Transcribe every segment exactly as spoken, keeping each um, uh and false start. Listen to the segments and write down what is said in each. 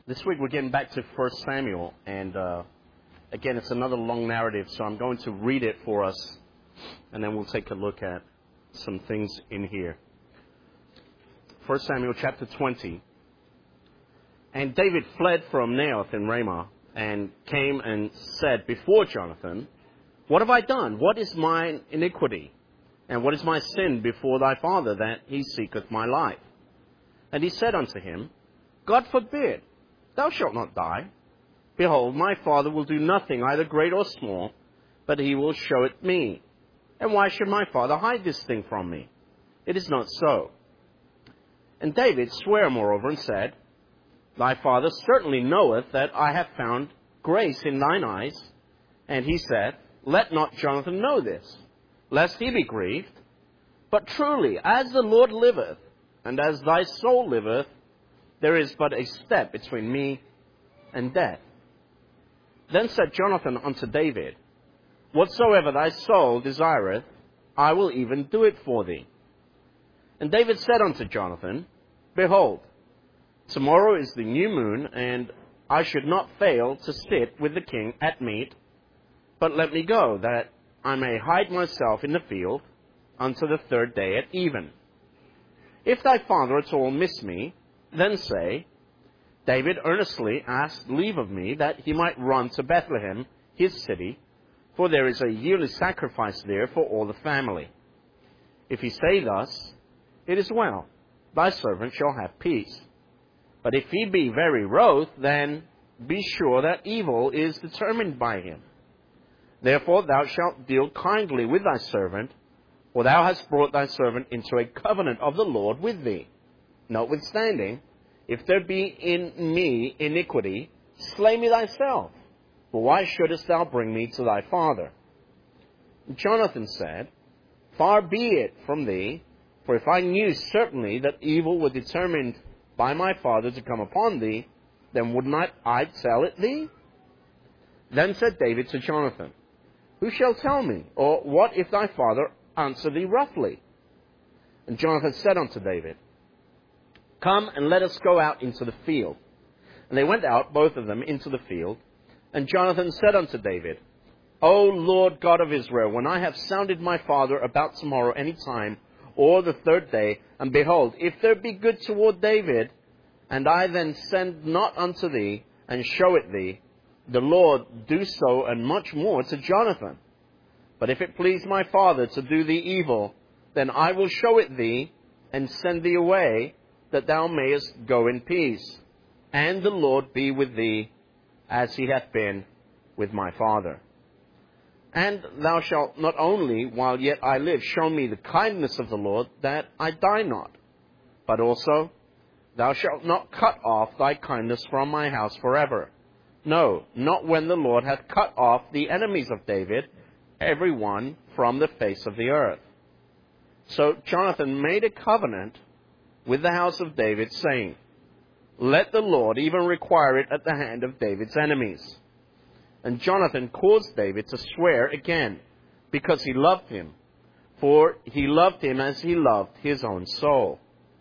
This week we're getting back to First Samuel, and uh, again, it's another long narrative, so I'm going to read it for us, and then we'll take a look at some things in here. First Samuel chapter twenty. And David fled from Naioth in Ramah, and came and said before Jonathan, "What have I done? What is mine iniquity? And what is my sin before thy father, that he seeketh my life?" And he said unto him, "God forbid, thou shalt not die. Behold, my father will do nothing, either great or small, but he will show it me. And why should my father hide this thing from me? It is not so." And David sware moreover and said, "Thy father certainly knoweth that I have found grace in thine eyes." And he said, "Let not Jonathan know this, lest he be grieved. But truly, as the Lord liveth, and as thy soul liveth, there is but a step between me and death." Then said Jonathan unto David, "Whatsoever thy soul desireth, I will even do it for thee." And David said unto Jonathan, "Behold, tomorrow is the new moon, and I should not fail to sit with the king at meat, but let me go, that I may hide myself in the field unto the third day at even. If thy father at all miss me, then say, David earnestly asked leave of me, that he might run to Bethlehem, his city, for there is a yearly sacrifice there for all the family. If he say thus, it is well, thy servant shall have peace. But if he be very wroth, then be sure that evil is determined by him. Therefore thou shalt deal kindly with thy servant, for thou hast brought thy servant into a covenant of the Lord with thee. Notwithstanding, if there be in me iniquity, slay me thyself, for why shouldest thou bring me to thy father?" Jonathan said, "Far be it from thee, for if I knew certainly that evil were determined by my father to come upon thee, then would not I tell it thee?" Then said David to Jonathan, "Who shall tell me? Or what if thy father answer thee roughly?" And Jonathan said unto David, "Come and let us go out into the field." And they went out, both of them, into the field. And Jonathan said unto David, "O Lord God of Israel, when I have sounded my father about tomorrow any time, or the third day, and behold, if there be good toward David, and I then send not unto thee, and show it thee, the Lord do so and much more to Jonathan. But if it please my father to do thee evil, then I will show it thee, and send thee away, that thou mayest go in peace. And the Lord be with thee, as he hath been with my father. And thou shalt not only, while yet I live, show me the kindness of the Lord, that I die not, but also thou shalt not cut off thy kindness from my house forever. No, not when the Lord hath cut off the enemies of David, every one from the face of the earth." So Jonathan made a covenant with the house of David, saying, "Let the Lord even require it at the hand of David's enemies." And Jonathan caused David to swear again, because he loved him, for he loved him as he loved his own soul.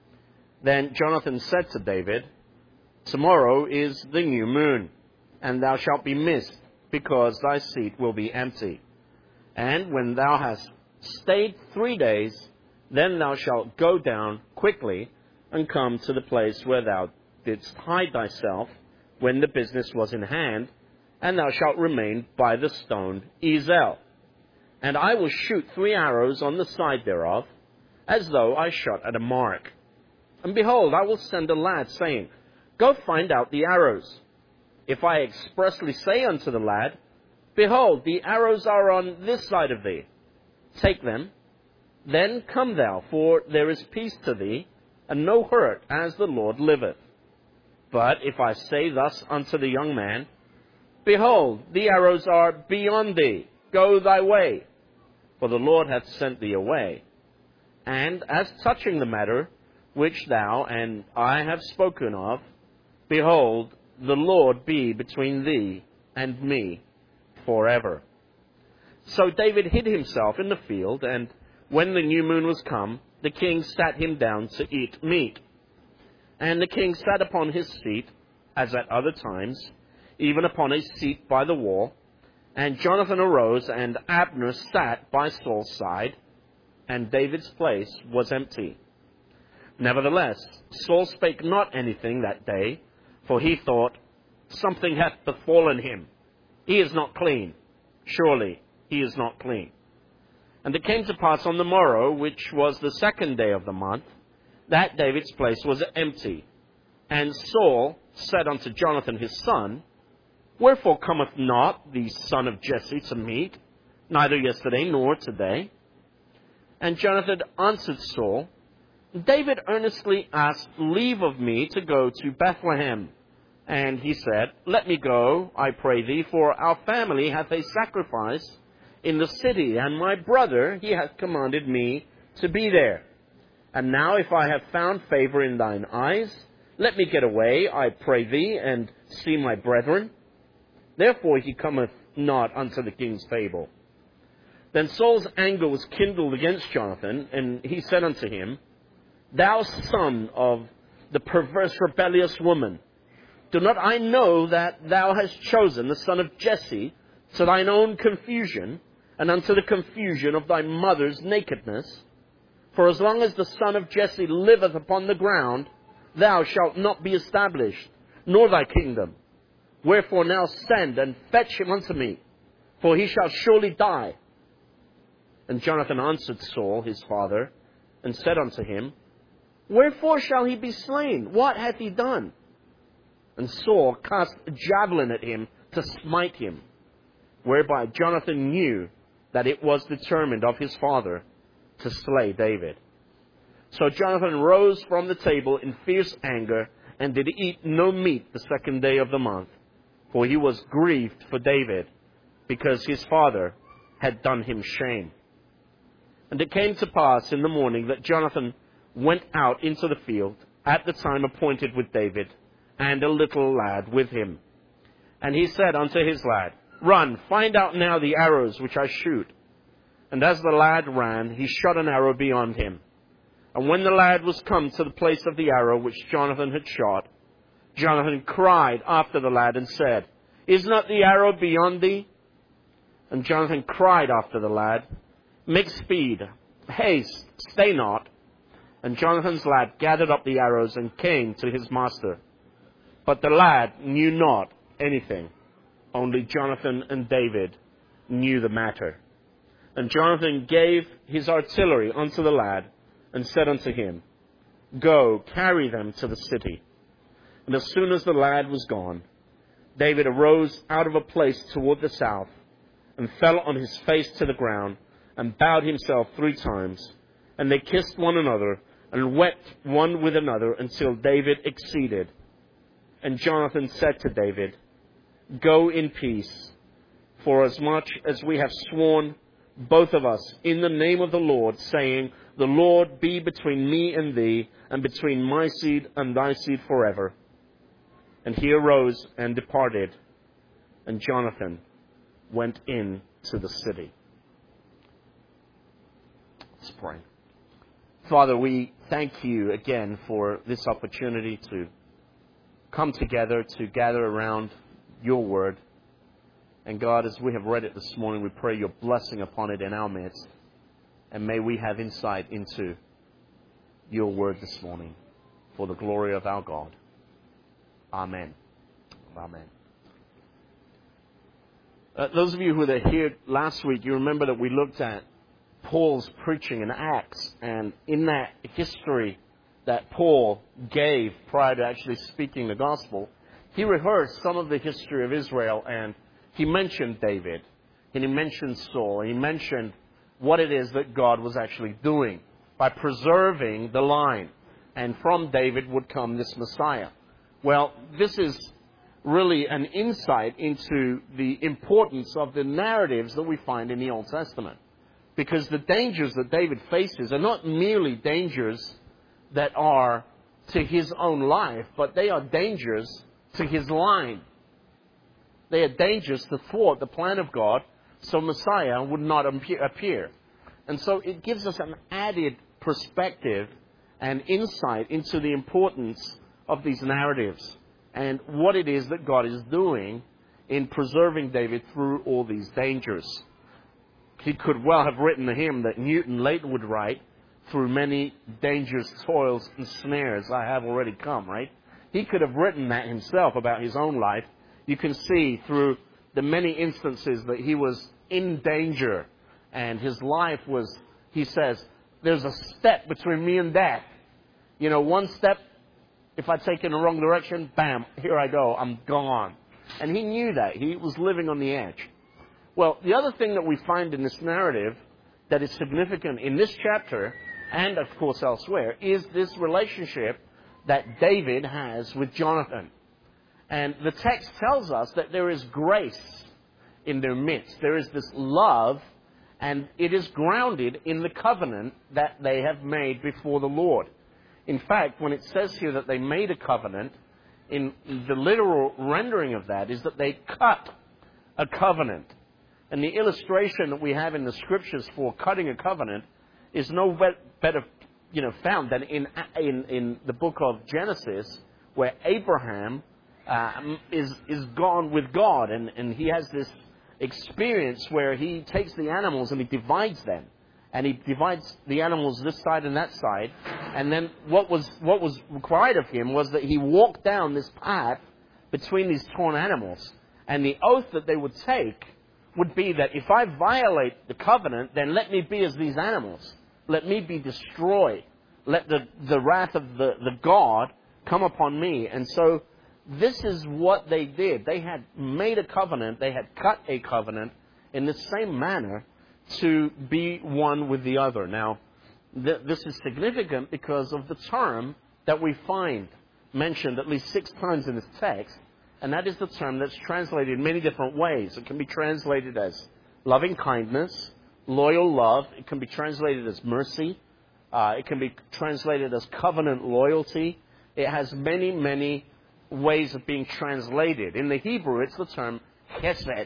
Then Jonathan said to David, "Tomorrow is the new moon, and thou shalt be missed, because thy seat will be empty. And when thou hast stayed three days, then thou shalt go down quickly and come to the place where thou didst hide thyself when the business was in hand, and thou shalt remain by the stone Ezel. And I will shoot three arrows on the side thereof, as though I shot at a mark. And behold, I will send a lad, saying, Go find out the arrows. If I expressly say unto the lad, Behold, the arrows are on this side of thee, take them, then come thou, for there is peace to thee, and no hurt, as the Lord liveth. But if I say thus unto the young man, Behold, the arrows are beyond thee, go thy way, for the Lord hath sent thee away. And as touching the matter which thou and I have spoken of, behold, the Lord be between thee and me forever." So David hid himself in the field, and when the new moon was come, the king sat him down to eat meat. And the king sat upon his seat as at other times, even upon a seat by the wall. And Jonathan arose, and Abner sat by Saul's side, and David's place was empty. Nevertheless, Saul spake not anything that day, for he thought, something hath befallen him. He is not clean. Surely he is not clean. And it came to pass on the morrow, which was the second day of the month, that David's place was empty. And Saul said unto Jonathan his son, Wherefore cometh not the son of Jesse to meat, neither yesterday nor today? And Jonathan answered Saul, David earnestly asked leave of me to go to Bethlehem. And he said, Let me go, I pray thee, for our family hath a sacrifice in the city, and my brother, he hath commanded me to be there. And now if I have found favor in thine eyes, let me get away, I pray thee, and see my brethren. Therefore he cometh not unto the king's table. Then Saul's anger was kindled against Jonathan, and he said unto him, Thou son of the perverse rebellious woman, do not I know that thou hast chosen the son of Jesse to thine own confusion, and unto the confusion of thy mother's nakedness? For as long as the son of Jesse liveth upon the ground, thou shalt not be established, nor thy kingdom. Wherefore now send and fetch him unto me, for he shall surely die. And Jonathan answered Saul his father, and said unto him, Wherefore shall he be slain? What hath he done? And Saul cast a javelin at him to smite him, whereby Jonathan knew that it was determined of his father to slay David. So Jonathan rose from the table in fierce anger, and did eat no meat the second day of the month, for he was grieved for David, because his father had done him shame. And it came to pass in the morning that Jonathan went out into the field at the time appointed with David, and a little lad with him. And he said unto his lad, Run, find out now the arrows which I shoot. And as the lad ran, he shot an arrow beyond him. And when the lad was come to the place of the arrow which Jonathan had shot, Jonathan cried after the lad and said, Is not the arrow beyond thee? And Jonathan cried after the lad, Make speed, haste, stay not. And Jonathan's lad gathered up the arrows and came to his master. But the lad knew not anything. Only Jonathan and David knew the matter. And Jonathan gave his artillery unto the lad, and said unto him, Go, carry them to the city. And as soon as the lad was gone, David arose out of a place toward the south, and fell on his face to the ground, and bowed himself three times. And they kissed one another, and wept one with another, until David exceeded. And Jonathan said to David, Go in peace, for as much as we have sworn, both of us, in the name of the Lord, saying, The Lord be between me and thee, and between my seed and thy seed forever. And he arose and departed, and Jonathan went in to the city. Let's pray. Father, we thank you again for this opportunity to come together, to gather around your word. And God, as we have read it this morning, we pray your blessing upon it in our midst. And may we have insight into your word this morning for the glory of our God. Amen. Amen. Uh, those of you who were here last week, you remember that we looked at Paul's preaching in Acts. And in that history that Paul gave prior to actually speaking the gospel, he rehearsed some of the history of Israel, and he mentioned David, and he mentioned Saul, and he mentioned what it is that God was actually doing by preserving the line. And from David would come this Messiah. Well, this is really an insight into the importance of the narratives that we find in the Old Testament. Because the dangers that David faces are not merely dangers that are to his own life, but they are dangers to his line. They are dangers to thwart the plan of God, so Messiah would not appear. And so it gives us an added perspective and insight into the importance of these narratives. and what it is that God is doing in preserving David through all these dangers. He could well have written the hymn that Newton later would write, through many dangers, toils, and snares I have already come, right? He could have written that himself about his own life. You can see through the many instances that he was in danger, and his life was, he says, there's a step between me and death. You know, one step, if I take in the wrong direction, bam, here I go, I'm gone. And he knew that. He was living on the edge. Well, the other thing that we find in this narrative that is significant in this chapter, and of course elsewhere, is this relationship that David has with Jonathan. And the text tells us that there is grace in their midst. There is this love, and it is grounded in the covenant that they have made before the Lord. In fact, when it says here that they made a covenant, in the literal rendering of that is that they cut a covenant. And the illustration that we have in the scriptures for cutting a covenant is no better, you know, found than in in, in the book of Genesis, where Abraham uh, is is gone with God, and, and he has this experience where he takes the animals and he divides them, and he divides the animals this side and that side, and then what was what was required of him was that he walk down this path between these torn animals, and the oath that they would take would be that if I violate the covenant, then let me be as these animals. Let me be destroyed. Let the, the wrath of the, the God come upon me. And so this is what they did. They had made a covenant. They had cut a covenant in the same manner to be one with the other. Now, th- this is significant because of the term that we find mentioned at least six times in this text. And that is the term that's translated in many different ways. It can be translated as loving kindness, loyal love. It can be translated as mercy. Uh, it can be translated as covenant loyalty. It has many, many ways of being translated. In the Hebrew, it's the term chesed.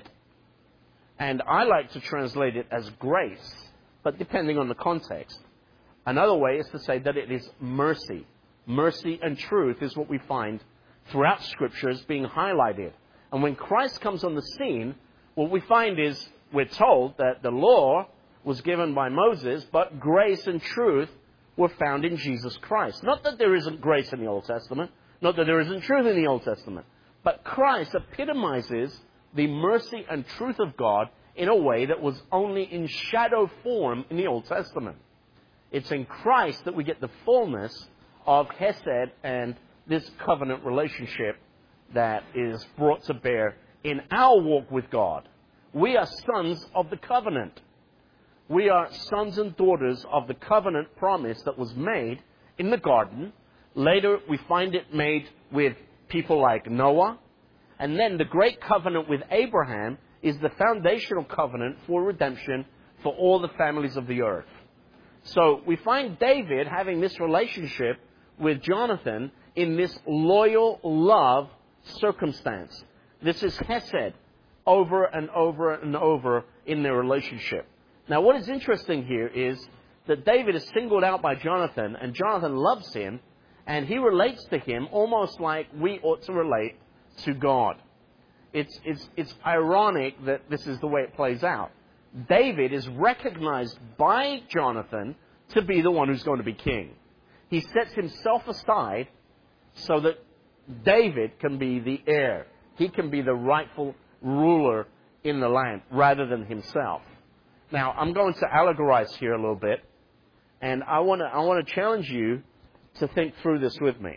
And I like to translate it as grace, but depending on the context. Another way is to say that it is mercy. Mercy and truth is what we find throughout Scripture as being highlighted. And when Christ comes on the scene, what we find is we're told that the law was given by Moses, but grace and truth were found in Jesus Christ. Not that there isn't grace in the Old Testament, not that there isn't truth in the Old Testament, but Christ epitomizes the mercy and truth of God in a way that was only in shadow form in the Old Testament. It's in Christ that we get the fullness of Hesed and this covenant relationship that is brought to bear in our walk with God. We are sons of the covenant. We are sons and daughters of the covenant promise that was made in the garden. Later, we find it made with people like Noah. And then the great covenant with Abraham is the foundational covenant for redemption for all the families of the earth. So we find David having this relationship with Jonathan in this loyal love circumstance. This is Hesed over and over and over in their relationship. Now, what is interesting here is that David is singled out by Jonathan, and Jonathan loves him, and he relates to him almost like we ought to relate to God. It's, it's, it's ironic that this is the way it plays out. David is recognized by Jonathan to be the one who's going to be king. He sets himself aside so that David can be the heir. He can be the rightful ruler in the land rather than himself. Now, I'm going to allegorize here a little bit, and I want to I want to challenge you to think through this with me.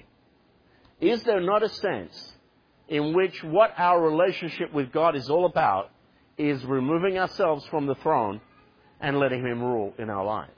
Is there not a sense in which what our relationship with God is all about is removing ourselves from the throne and letting Him rule in our lives?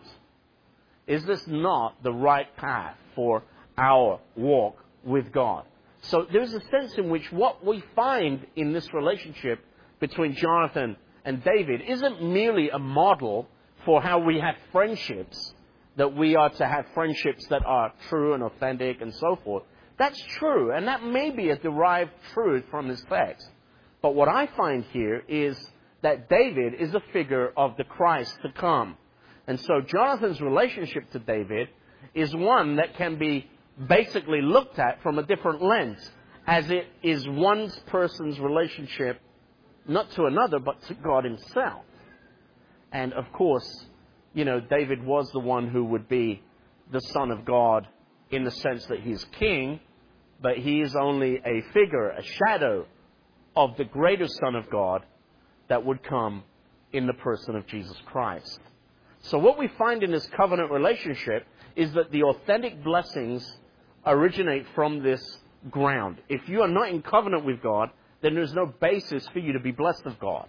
Is this not the right path for our walk with God? So there's a sense in which what we find in this relationship between Jonathan and David isn't merely a model for how we have friendships, that we are to have friendships that are true and authentic and so forth. That's true, and that may be a derived truth from this text. But what I find here is that David is a figure of the Christ to come. And so Jonathan's relationship to David is one that can be basically looked at from a different lens. as it is one person's relationship, not to another, but to God himself. And of course, you know, David was the one who would be the Son of God in the sense that he's king, but he is only a figure, a shadow of the greater Son of God that would come in the person of Jesus Christ. So what we find in this covenant relationship is that the authentic blessings originate from this ground. If you are not in covenant with God, then there's no basis for you to be blessed of God.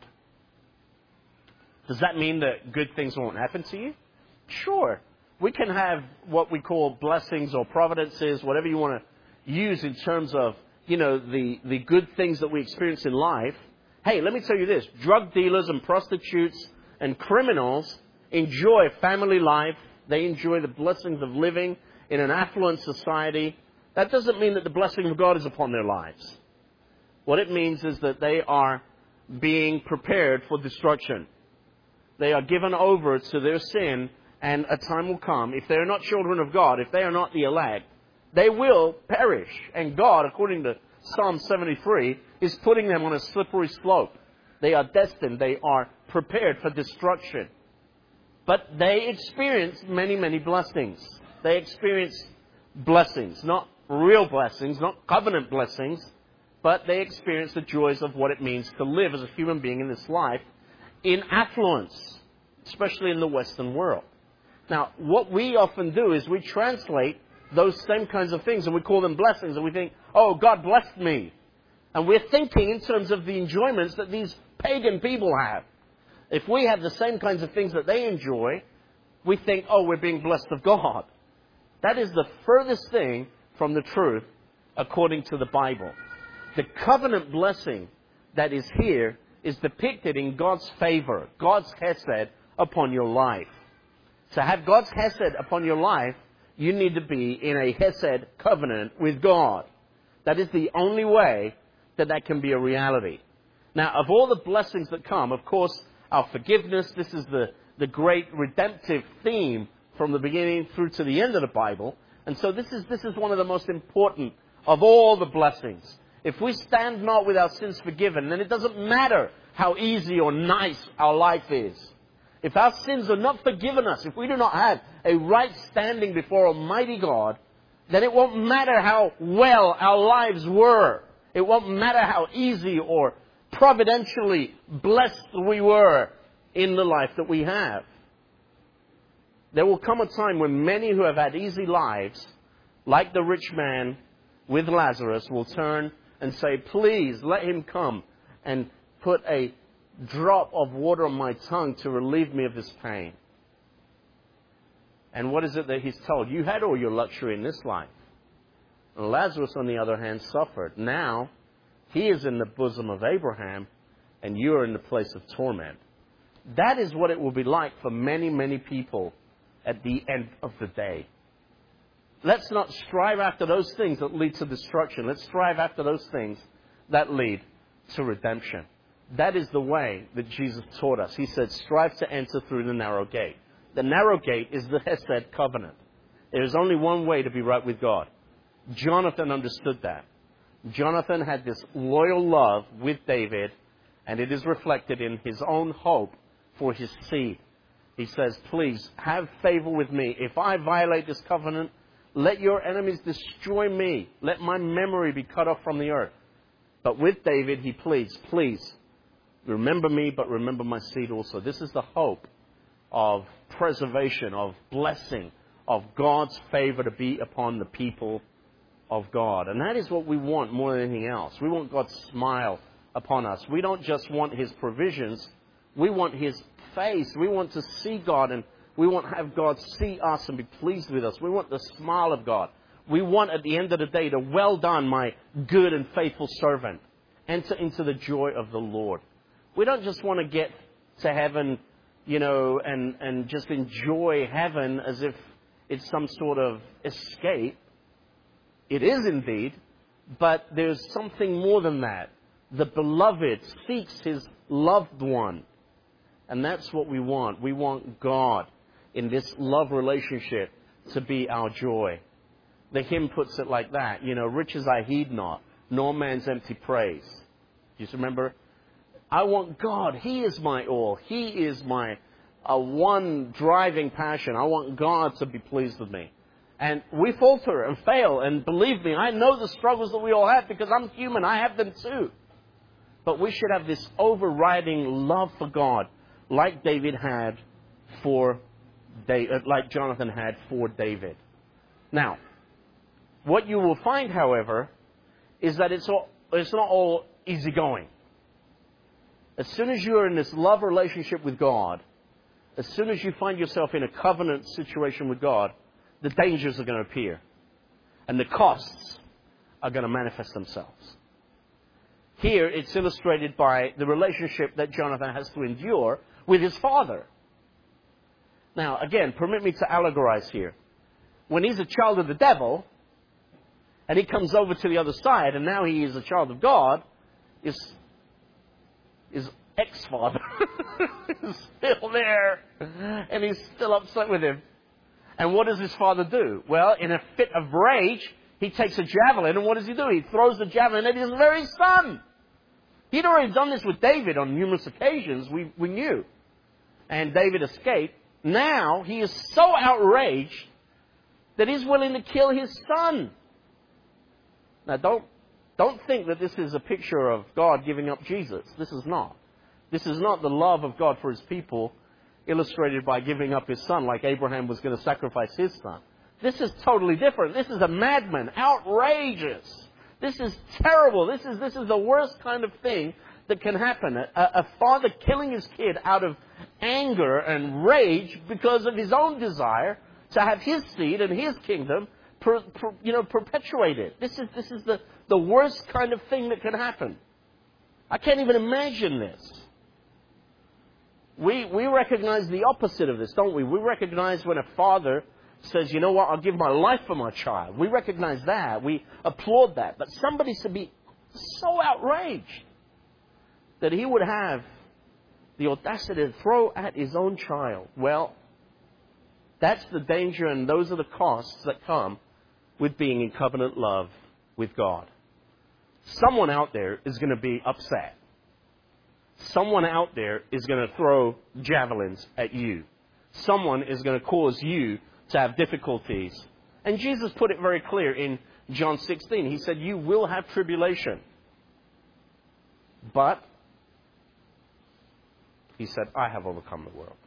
Does that mean that good things won't happen to you? Sure. We can have what we call blessings or providences, whatever you want to use in terms of, you know, the, the good things that we experience in life. Hey, let me tell you this. Drug dealers and prostitutes and criminals enjoy family life. They enjoy the blessings of living in an affluent society. That doesn't mean that the blessing of God is upon their lives. What it means is that they are being prepared for destruction. They are given over to their sin, and a time will come, if they are not children of God, if they are not the elect, they will perish. And God, according to Psalm seventy-three, is putting them on a slippery slope. They are destined. They are prepared for destruction. But they experience many, many blessings. They experience blessings, not real blessings, not covenant blessings, but they experience the joys of what it means to live as a human being in this life in affluence, especially in the Western world. Now, what we often do is we translate those same kinds of things and we call them blessings, and we think, oh, God blessed me. And we're thinking in terms of the enjoyments that these pagan people have. If we have the same kinds of things that they enjoy, we think, oh, we're being blessed of God. That is the furthest thing from the truth according to the Bible. The covenant blessing that is here is depicted in God's favor, God's chesed upon your life. To have God's chesed upon your life, you need to be in a chesed covenant with God. That is the only way that that can be a reality. Now, of all the blessings that come, of course, our forgiveness, this is the, the great redemptive theme from the beginning through to the end of the Bible. And so this is, this is one of the most important of all the blessings. If we stand not with our sins forgiven, then it doesn't matter how easy or nice our life is. If our sins are not forgiven us, if we do not have a right standing before Almighty God, then it won't matter how well our lives were. It won't matter how easy or providentially blessed we were in the life that we have. There will come a time when many who have had easy lives, like the rich man with Lazarus, will turn and say, please let him come and put a drop of water on my tongue to relieve me of this pain. And what is it that he's told? You had all your luxury in this life. And Lazarus, on the other hand, suffered. Now, he is in the bosom of Abraham, and you are in the place of torment. That is what it will be like for many, many people at the end of the day. Let's not strive after those things that lead to destruction. Let's strive after those things that lead to redemption. That is the way that Jesus taught us. He said, strive to enter through the narrow gate. The narrow gate is the Hesed covenant. There is only one way to be right with God. Jonathan understood that. Jonathan had this loyal love with David, and it is reflected in his own hope for his seed. He says, please have favor with me. If I violate this covenant, let your enemies destroy me. Let my memory be cut off from the earth. But with David, he pleads, please, remember me, but remember my seed also. This is the hope of preservation, of blessing, of God's favor to be upon the people of God. And that is what we want more than anything else. We want God's smile upon us. We don't just want his provisions. We want his face. We want to see God, and we want to have God see us and be pleased with us. We want the smile of God. We want at the end of the day the well done, my good and faithful servant. Enter into the joy of the Lord. We don't just want to get to heaven, you know, and, and just enjoy heaven as if it's some sort of escape. It is indeed, but there's something more than that. The beloved seeks his loved one. And that's what we want. We want God in this love relationship to be our joy. The hymn puts it like that, you know, riches I heed not, nor man's empty praise. Do you remember? I want God. He is my all. He is my uh, one driving passion. I want God to be pleased with me. And we falter and fail. And believe me, I know the struggles that we all have because I'm human. I have them too. But we should have this overriding love for God, like David had for David, like Jonathan had for David. Now, what you will find, however, is that it's all, it's not all easygoing. As soon as you're in this love relationship with God, as soon as you find yourself in a covenant situation with God, the dangers are going to appear. And the costs are going to manifest themselves. Here, it's illustrated by the relationship that Jonathan has to endure with his father. Now, again, permit me to allegorize here. When he's a child of the devil, and he comes over to the other side, and now he is a child of God, his, his ex-father is still there, and he's still upset with him. And what does his father do? Well, in a fit of rage, he takes a javelin, and what does he do? He throws the javelin at his very son. He'd already done this with David on numerous occasions, we, we knew. And David escaped. Now, he is so outraged that he's willing to kill his son. Now, don't, don't think that this is a picture of God giving up Jesus. This is not. This is not the love of God for his people illustrated by giving up his son like Abraham was going to sacrifice his son. This is totally different. This is a madman, outrageous. This is terrible. This is, this is the worst kind of thing that can happen. A, a father killing his kid out of anger and rage because of his own desire to have his seed and his kingdom per, per, you know, perpetuated. This is, this is the, the worst kind of thing that can happen. I can't even imagine this. We, we recognize the opposite of this, don't we? We recognize when a father says, you know what, I'll give my life for my child. We recognize that. We applaud that. But somebody should be so outraged that he would have the audacity to throw at his own child. Well, that's the danger, and those are the costs that come with being in covenant love with God. Someone out there is going to be upset. Someone out there is going to throw javelins at you. Someone is going to cause you to have difficulties. And Jesus put it very clear in John sixteen. He said, you will have tribulation. But, he said, I have overcome the world.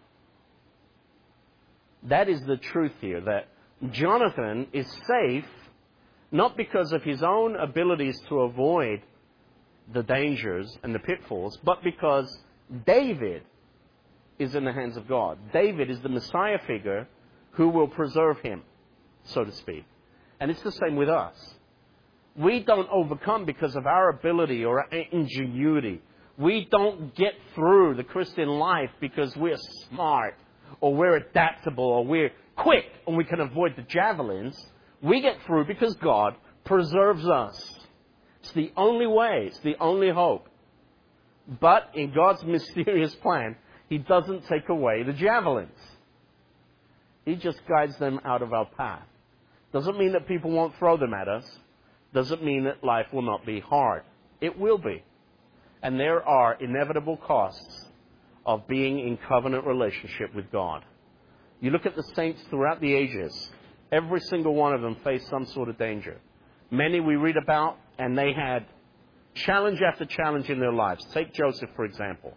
That is the truth here, that Jonathan is safe not because of his own abilities to avoid the dangers and the pitfalls, but because David is in the hands of God. David is the Messiah figure who will preserve him, so to speak. And it's the same with us. We don't overcome because of our ability or our ingenuity. We don't get through the Christian life because we're smart or we're adaptable or we're quick and we can avoid the javelins. We get through because God preserves us. It's the only way. It's the only hope. But in God's mysterious plan, He doesn't take away the javelins. He just guides them out of our path. Doesn't mean that people won't throw them at us. Doesn't mean that life will not be hard. It will be. And there are inevitable costs of being in covenant relationship with God. You look at the saints throughout the ages. Every single one of them faced some sort of danger. Many we read about, and they had challenge after challenge in their lives. Take Joseph, for example.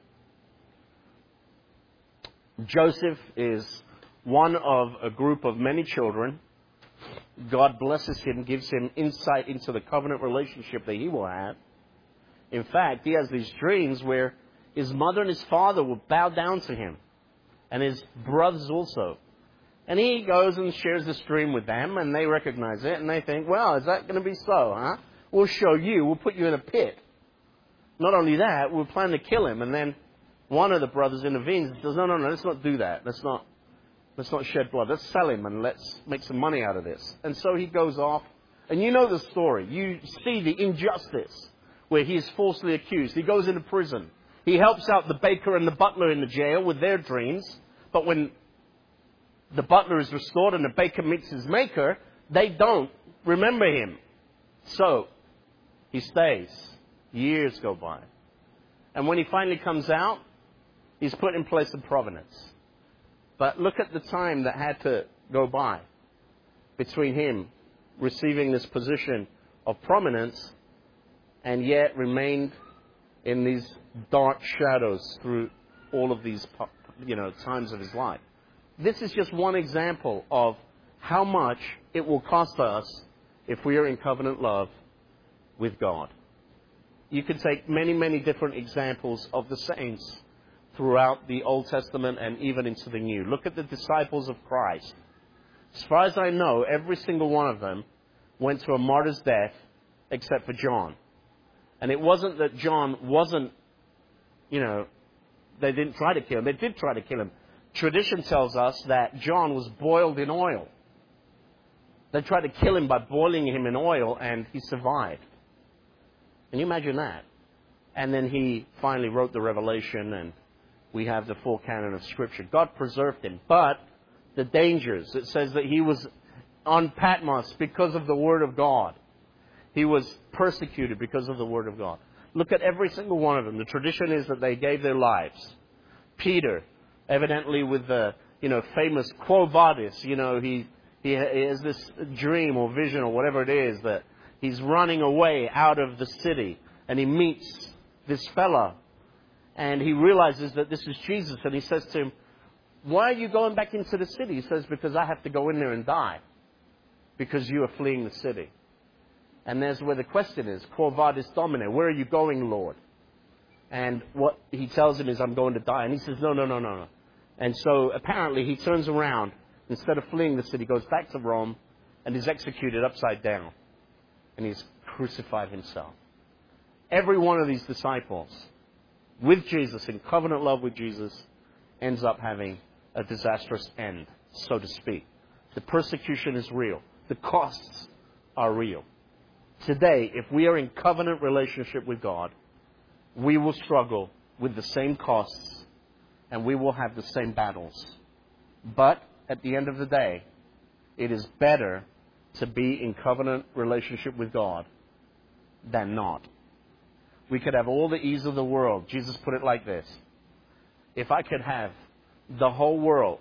Joseph is one of a group of many children. God blesses him, gives him insight into the covenant relationship that he will have. In fact, he has these dreams where his mother and his father will bow down to him, and his brothers also. And he goes and shares this dream with them, and they recognize it, and they think, well, is that going to be so, huh? We'll show you. We'll put you in a pit. Not only that, we'll plan to kill him. And then one of the brothers intervenes and says, no, no, no, let's not do that. Let's not, let's not shed blood. Let's sell him and let's make some money out of this. And so he goes off. And you know the story. You see the injustice where he is falsely accused. He goes into prison. He helps out the baker and the butler in the jail with their dreams. But when the butler is restored and the baker meets his maker, they don't remember him. So He stays. Years go by. And when he finally comes out, he's put in place of providence. But look at the time that had to go by between him receiving this position of prominence and yet remained in these dark shadows through all of these, you know, times of his life. This is just one example of how much it will cost us if we are in covenant love with God. You could take many, many different examples of the saints throughout the Old Testament and even into the New. Look at the disciples of Christ. As far as I know, every single one of them went to a martyr's death except for John. And it wasn't that John wasn't, you know, they didn't try to kill him. They did try to kill him. Tradition tells us that John was boiled in oil. They tried to kill him by boiling him in oil, and he survived. Can you imagine that? And then he finally wrote the Revelation, and we have the full canon of Scripture. God preserved him. But the dangers, it says that he was on Patmos because of the Word of God. He was persecuted because of the Word of God. Look at every single one of them. The tradition is that they gave their lives. Peter, evidently with the, you know, famous Quo Vadis, you know, he, he has this dream or vision or whatever it is that he's running away out of the city and he meets this fella and he realizes that this is Jesus and he says to him, "Why are you going back into the city?" He says, "Because I have to go in there and die because you are fleeing the city." And there's where the question is, Quo Vadis Domine, where are you going, Lord? And what he tells him is, "I'm going to die." And he says, no, no, no, no, no. And so apparently he turns around, instead of fleeing the city, goes back to Rome and is executed upside down. And he's crucified himself. Every one of these disciples, with Jesus, in covenant love with Jesus, ends up having a disastrous end, so to speak. The persecution is real. The costs are real. Today, if we are in covenant relationship with God, we will struggle with the same costs and we will have the same battles. But at the end of the day, it is better to be in covenant relationship with God than not. We could have all the ease of the world. Jesus put it like this: if I could have the whole world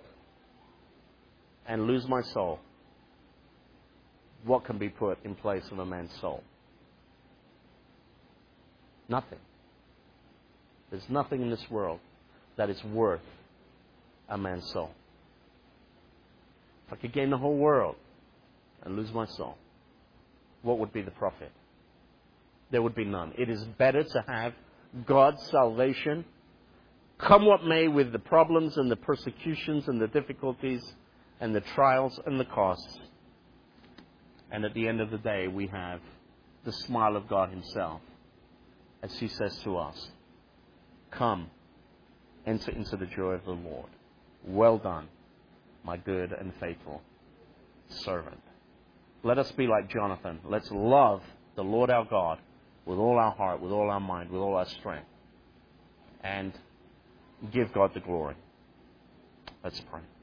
and lose my soul, what can be put in place of a man's soul? Nothing. There's nothing in this world that is worth a man's soul. If I could gain the whole world and lose my soul, what would be the profit? There would be none. It is better to have God's salvation, come what may, with the problems and the persecutions and the difficulties and the trials and the costs. And at the end of the day, we have the smile of God Himself as He says to us, "Come, enter into the joy of the Lord. Well done, my good and faithful servant." Let us be like Jonathan. Let's love the Lord our God with all our heart, with all our mind, with all our strength, and give God the glory. Let's pray.